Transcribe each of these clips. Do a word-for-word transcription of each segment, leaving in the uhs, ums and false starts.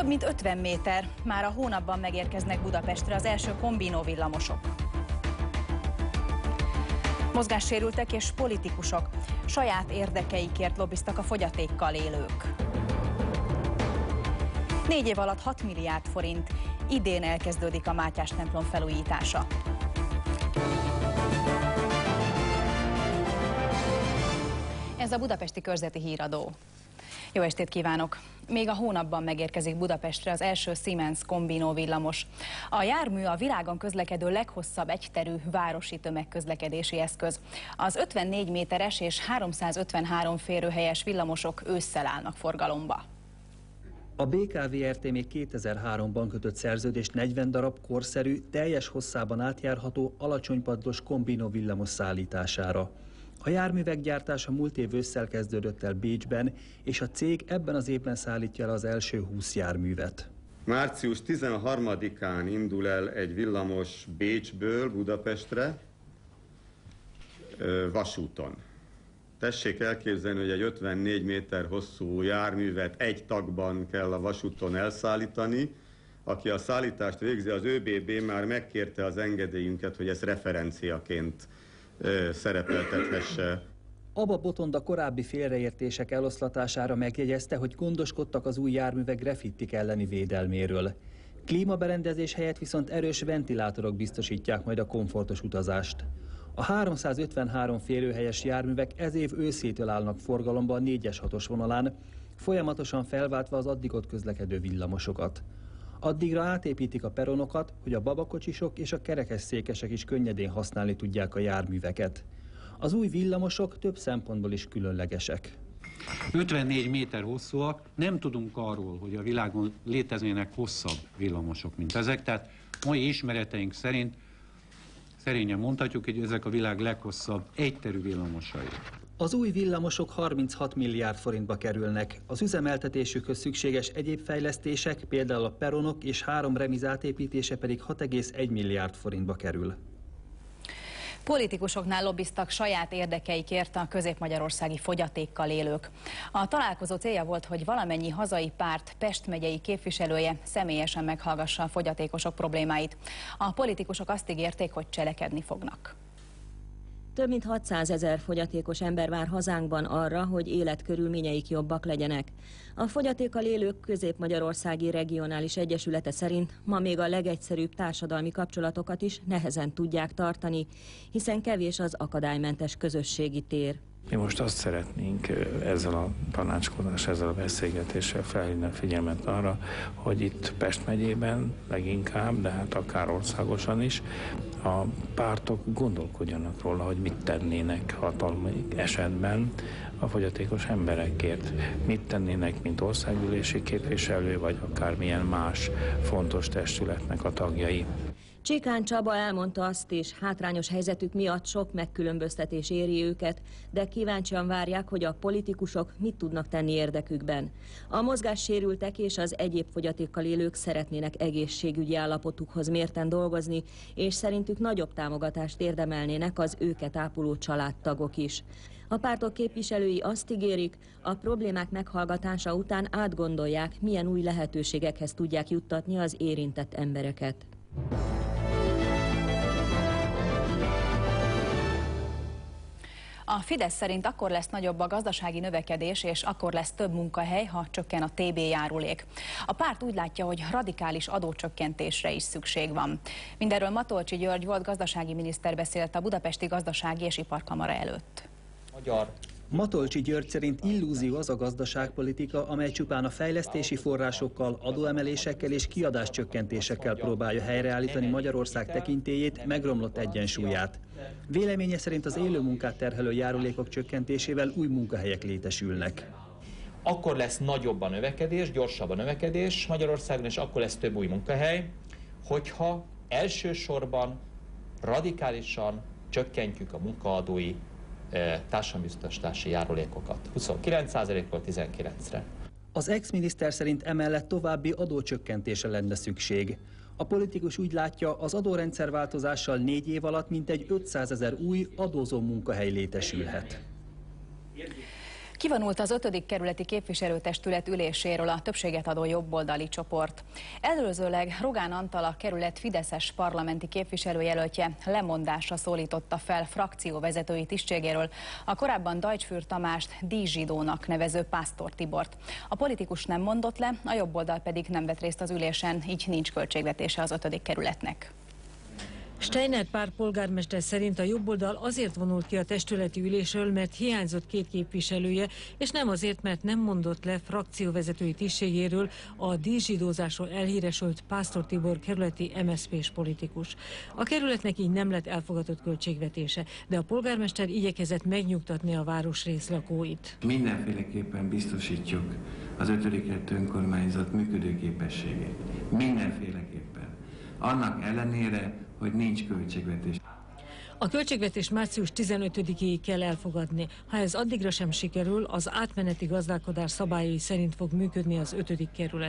Több mint ötven méter, már a hónapban megérkeznek Budapestre az első kombinó villamosok. Mozgássérültek és politikusok, saját érdekeikért lobbiztak a fogyatékkal élők. Négy év alatt hat milliárd forint, idén elkezdődik a Mátyás templom felújítása. Ez a Budapesti Körzeti Híradó. Jó estét kívánok! Még a hónapban megérkezik Budapestre az első Siemens kombinó villamos. A jármű a világon közlekedő leghosszabb egyterű városi tömegközlekedési eszköz. Az ötvennégy méteres és háromszázötvenhárom férőhelyes villamosok ősszel állnak forgalomba. A bé ká vé er té még kétezer-háromban kötött szerződést negyven darab korszerű, teljes hosszában átjárható, alacsonypadlós kombinó villamos szállítására. A járművek gyártása múlt év ősszel kezdődött el Bécsben, és a cég ebben az évben szállítja el az első húsz járművet. március tizenharmadikán indul el egy villamos Bécsből Budapestre vasúton. Tessék elképzelni, hogy egy ötvennégy méter hosszú járművet egy tagban kell a vasúton elszállítani. Aki a szállítást végzi, az ÖBB már megkérte az engedélyünket, hogy ezt referenciaként szerepeltethesse. Abba Botond a korábbi félreértések eloszlatására megjegyezte, hogy gondoskodtak az új járművek graffittik elleni védelméről. Klímaberendezés helyett viszont erős ventilátorok biztosítják majd a komfortos utazást. A háromszázötvenhárom férőhelyes járművek ez év őszétől állnak forgalomba a négyes hatos vonalán, folyamatosan felváltva az addig ott közlekedő villamosokat. Addigra átépítik a peronokat, hogy a babakocsisok és a kerekesszékesek is könnyedén használni tudják a járműveket. Az új villamosok több szempontból is különlegesek. ötvennégy méter hosszúak, nem tudunk arról, hogy a világon léteznének hosszabb villamosok, mint ezek, tehát mai ismereteink szerint szerényen mondhatjuk, hogy ezek a világ leghosszabb egyterű villamosai. Az új villamosok harminchat milliárd forintba kerülnek. Az üzemeltetésükhöz szükséges egyéb fejlesztések, például a peronok és három remiz átépítése pedig hat egész egy milliárd forintba kerül. Politikusoknál lobbiztak saját érdekeikért a közép-magyarországi fogyatékkal élők. A találkozó célja volt, hogy valamennyi hazai párt Pest megyei képviselője személyesen meghallgassa a fogyatékosok problémáit. A politikusok azt ígérték, hogy cselekedni fognak. Több mint hatszázezer fogyatékos ember vár hazánkban arra, hogy életkörülményeik jobbak legyenek. A fogyatékkal élők Közép-Magyarországi Regionális Egyesülete szerint ma még a legegyszerűbb társadalmi kapcsolatokat is nehezen tudják tartani, hiszen kevés az akadálymentes közösségi tér. Mi most azt szeretnénk ezzel a tanácskozással, ezzel a beszélgetéssel felhívni a figyelmet arra, hogy itt Pest megyében leginkább, de hát akár országosan is, a pártok gondolkodjanak róla, hogy mit tennének hatalmi esetben a fogyatékos emberekért. Mit tennének, mint országgyűlési képviselő, vagy akármilyen más fontos testületnek a tagjai. Csikán Csaba elmondta azt is, hátrányos helyzetük miatt sok megkülönböztetés éri őket, de kíváncsian várják, hogy a politikusok mit tudnak tenni érdekükben. A mozgássérültek és az egyéb fogyatékkal élők szeretnének egészségügyi állapotukhoz mérten dolgozni, és szerintük nagyobb támogatást érdemelnének az őket ápoló családtagok is. A pártok képviselői azt ígérik, a problémák meghallgatása után átgondolják, milyen új lehetőségekhez tudják juttatni az érintett embereket. A Fidesz szerint akkor lesz nagyobb a gazdasági növekedés, és akkor lesz több munkahely, ha csökken a té bé járulék. A párt úgy látja, hogy radikális adócsökkentésre is szükség van. Mindenről Matolcsy György volt gazdasági miniszter beszélt a Budapesti Gazdasági és Iparkamara előtt. Magyar. Matolcsy György szerint illúzió az a gazdaságpolitika, amely csupán a fejlesztési forrásokkal, adóemelésekkel és kiadáscsökkentésekkel próbálja helyreállítani Magyarország tekintélyét, megromlott egyensúlyát. Véleménye szerint az élő munkát terhelő járulékok csökkentésével új munkahelyek létesülnek. Akkor lesz nagyobb a növekedés, gyorsabb a növekedés Magyarországon, és akkor lesz több új munkahely, hogyha elsősorban radikálisan csökkentjük a munkaadói társadalombiztosítási járulékokat. huszonkilenc százalékról tizenkilencre. Az ex-miniszter szerint emellett további adócsökkentésre lenne szükség. A politikus úgy látja, az adórendszerváltozással négy év alatt mintegy ötszázezer új adózó munkahely létesülhet. Kivonult az ötödik kerületi képviselőtestület üléséről a többséget adó jobboldali csoport. Előzőleg Rogán Antal, a kerület fideszes parlamenti képviselőjelöltje lemondásra szólította fel frakcióvezetői tisztségéről a korábban Deutschfür Tamást díjzsidónak nevező Pásztor Tibort. A politikus nem mondott le, a jobboldal pedig nem vett részt az ülésen, így nincs költségvetése az ötödik kerületnek. Steiner Pál polgármester szerint a jobboldal azért vonult ki a testületi ülésről, mert hiányzott két képviselője, és nem azért, mert nem mondott le frakcióvezetői tisztségéről a díjzsidózásról elhíresült Pásztor Tibor kerületi em es zé pés politikus. A kerületnek így nem lett elfogadott költségvetése, de a polgármester igyekezett megnyugtatni a városrész lakóit. Mindenféleképpen biztosítjuk az ötödik önkormányzat működőképességét. Mindenféleképpen. Annak ellenére, hogy nincs költségvetés. A költségvetés március tizenötödikéig kell elfogadni. Ha ez addigra sem sikerül, az átmeneti gazdálkodás szabályai szerint fog működni az ötödik kerület.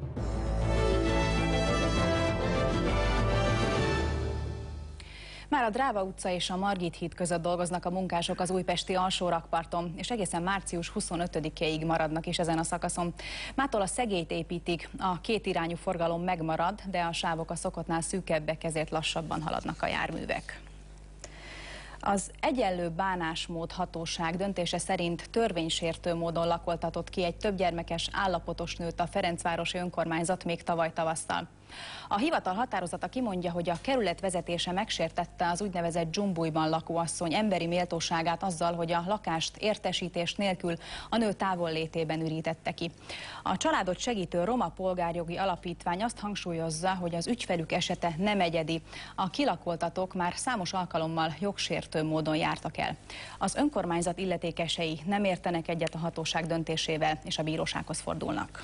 Már a Dráva utca és a Margit híd között dolgoznak a munkások az újpesti Alsórakparton, és egészen március huszonötödikéig maradnak is ezen a szakaszon. Mától a Szegélyt építik, a kétirányú forgalom megmarad, de a sávok a szokottnál szűkebbek, ezért lassabban haladnak a járművek. Az Egyenlő Bánásmód Hatóság döntése szerint törvénysértő módon lakoltatott ki egy többgyermekes állapotos nőt a Ferencvárosi Önkormányzat még tavaly tavasszal. A hivatal határozata kimondja, hogy a kerület vezetése megsértette az úgynevezett dzsumbujban lakó asszony emberi méltóságát azzal, hogy a lakást értesítés nélkül a nő távollétében ürítette ki. A családot segítő Roma Polgárjogi Alapítvány azt hangsúlyozza, hogy az ügyfelük esete nem egyedi. A kilakoltatók már számos alkalommal jogsértő módon jártak el. Az önkormányzat illetékesei nem értenek egyet a hatóság döntésével, és a bírósághoz fordulnak.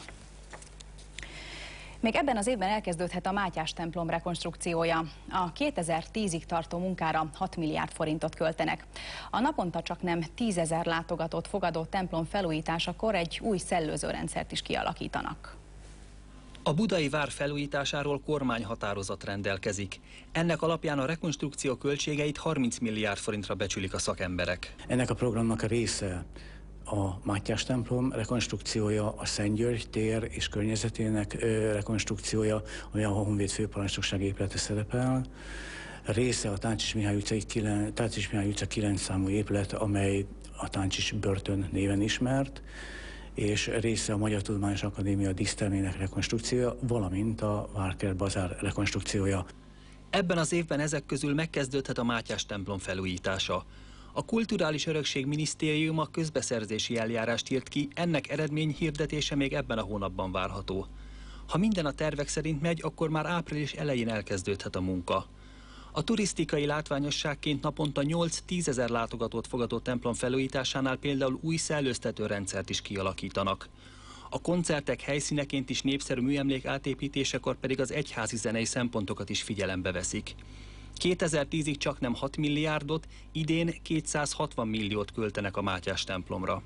Még ebben az évben elkezdődhet a Mátyás templom rekonstrukciója. A kétezer-tízig tartó munkára hat milliárd forintot költenek. A naponta csak nem tízezer látogatót fogadó templom felújításakor egy új szellőzőrendszert is kialakítanak. A budai vár felújításáról kormányhatározat rendelkezik. Ennek alapján a rekonstrukció költségeit harminc milliárd forintra becsülik a szakemberek. Ennek a programnak a része a Mátyás templom rekonstrukciója, a Szent György tér és környezetének rekonstrukciója, ami a Honvéd főparancsnokság épülete szerepel. Része a Táncsis Mihály utca kilenc számú épület, amely a Táncsis börtön néven ismert, és része a Magyar Tudományos Akadémia dísztermének rekonstrukciója, valamint a Várkert bazár rekonstrukciója. Ebben az évben ezek közül megkezdődhet a Mátyás templom felújítása. A Kulturális Örökség Minisztériuma közbeszerzési eljárást írt ki, ennek eredmény hirdetése még ebben a hónapban várható. Ha minden a tervek szerint megy, akkor már április elején elkezdődhet a munka. A turisztikai látványosságként naponta nyolc-tízezer látogatót fogadó templom felújításánál például új szellőztető rendszert is kialakítanak. A koncertek helyszíneként is népszerű műemlék átépítésekor pedig az egyházi zenei szempontokat is figyelembe veszik. kétezer-tízig csak nem hat milliárdot, idén kétszázhatvan milliót költenek a Mátyás templomra.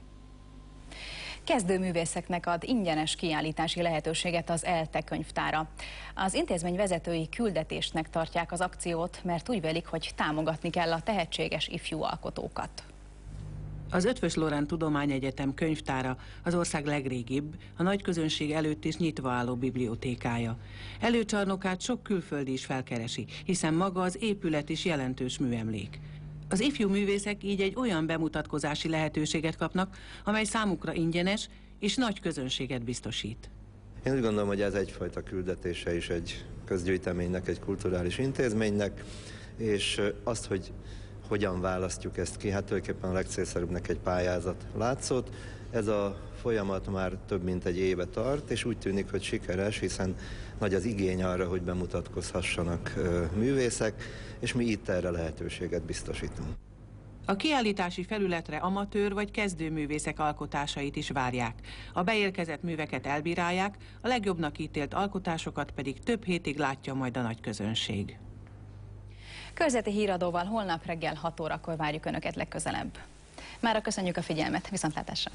Kezdőművészeknek ad ingyenes kiállítási lehetőséget az ELTE könyvtára. Az intézmény vezetői küldetésnek tartják az akciót, mert úgy vélik, hogy támogatni kell a tehetséges ifjú alkotókat. Az Eötvös Loránd Tudományegyetem könyvtára az ország legrégibb, a nagy közönség előtt is nyitva álló bibliotékája. Előcsarnokát sok külföldi is felkeresi, hiszen maga az épület is jelentős műemlék. Az ifjú művészek így egy olyan bemutatkozási lehetőséget kapnak, amely számukra ingyenes és nagy közönséget biztosít. Én úgy gondolom, hogy ez egyfajta küldetése is egy közgyűjteménynek, egy kulturális intézménynek, és azt, hogy hogyan választjuk ezt ki, hát tulajdonképpen a legcélszerűbbnek egy pályázat látszott. Ez a folyamat már több mint egy éve tart, és úgy tűnik, hogy sikeres, hiszen nagy az igény arra, hogy bemutatkozhassanak művészek, és mi itt erre lehetőséget biztosítunk. A kiállítási felületre amatőr vagy kezdőművészek alkotásait is várják. A beérkezett műveket elbírálják, a legjobbnak ítélt alkotásokat pedig több hétig látja majd a nagy közönség. Körzeti híradóval holnap reggel hat órakor várjuk Önöket legközelebb. Mára köszönjük a figyelmet, viszontlátásra!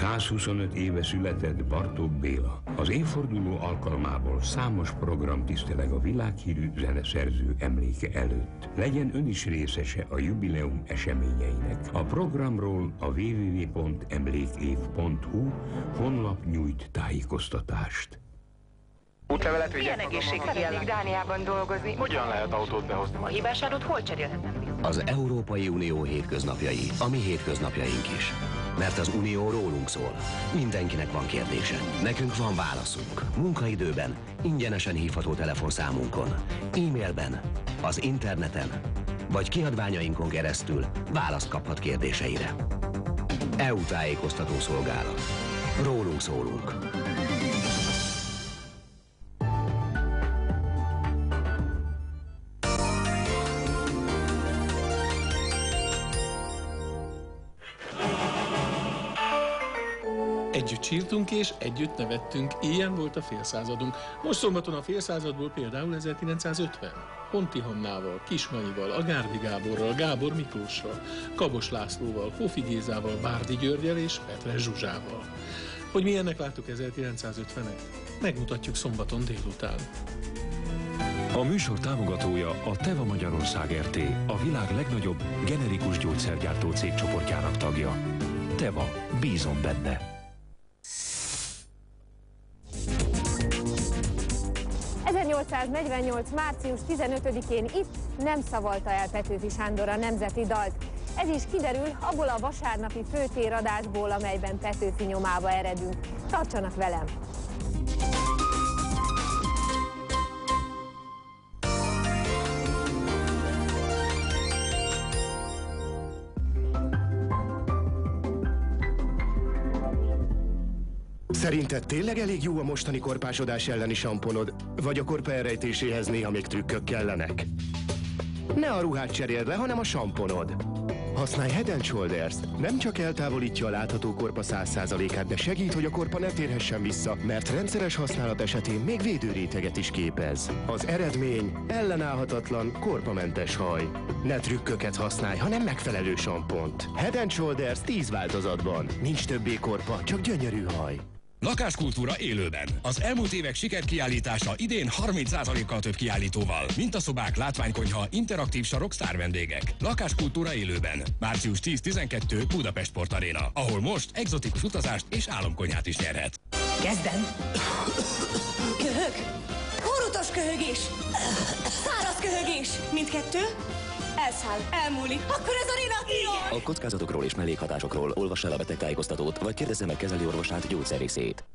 százhuszonöt éve született Bartók Béla. Az évforduló alkalmából számos program tiszteleg a világhírű zeneszerző emléke előtt. Legyen ön is részese a jubileum eseményeinek. A programról a double-u double-u double-u pont emlékév pont hu honlap nyújt tájékoztatást. Útlevelet vigyek. Milyen egészség szeretnék Dániában dolgozni? Hogyan lehet autót behozni majd? A hibás adót hol cserélhetem? Az Európai Unió hétköznapjai, a mi hétköznapjaink is. Mert az Unió rólunk szól. Mindenkinek van kérdése. Nekünk van válaszunk. Munkaidőben, ingyenesen hívható telefonszámunkon, e-mailben, az interneten, vagy kiadványainkon keresztül választ kaphat kérdéseire. é u tájékoztató szolgálat. Rólunk szólunk. Együtt sírtunk és együtt nevettünk, ilyen volt a félszázadunk. Most szombaton a félszázadból például ezerkilencszázötven. Honti Hannával, Kismanyival, Agárdi Gáborral, Gábor Miklóssal, Kabos Lászlóval, Kofi Gézával, Bárdi Györgyel és Petres Zsuzsával. Hogy milyennek láttuk ezerkilencszázötvenet? Megmutatjuk szombaton délután. A műsor támogatója a Teva Magyarország er té, a világ legnagyobb generikus gyógyszergyártó cégcsoportjának tagja. Teva, bízom benne! ezernyolcszáznegyvennyolc. március tizenötödikén itt nem szavalta el Petőfi Sándor a nemzeti dalt. Ez is kiderül abból a vasárnapi főtéradásból, amelyben Petőfi nyomába eredünk. Tartsanak velem! Szerinted tényleg elég jó a mostani korpásodás elleni samponod, vagy a korpa elrejtéséhez néha még trükkök kellenek? Ne a ruhát cseréld le, hanem a samponod. Használj Head and Shoulders-t. Nem csak eltávolítja a látható korpa száz százalékát, de segít, hogy a korpa ne térhessen vissza, mert rendszeres használat esetén még védőréteget is képez. Az eredmény ellenállhatatlan, korpamentes haj. Ne trükköket használj, hanem megfelelő sampont. Head and Shoulders tíz változatban. Nincs többé korpa, csak gyönyörű haj. Lakáskultúra élőben. Az elmúlt évek sikerkiállítása idén harminc százalékkal több kiállítóval. Mintaszobák, látványkonyha, interaktív sarok, sztár vendégek. Lakáskultúra élőben. március tíz-tizenkettő Budapest Sport Arena, ahol most egzotikus utazást és álomkonyhát is nyerhet. Kezdem. Köhög. Hurutos köhögés. Száraz köhögés. Mindkettő. Elszáll, elmúlik. Akkor ez a Rinatiol! A kockázatokról és mellékhatásokról olvassa el a betegtájékoztatót, vagy kérdezze meg kezelőorvosát, gyógyszerészét.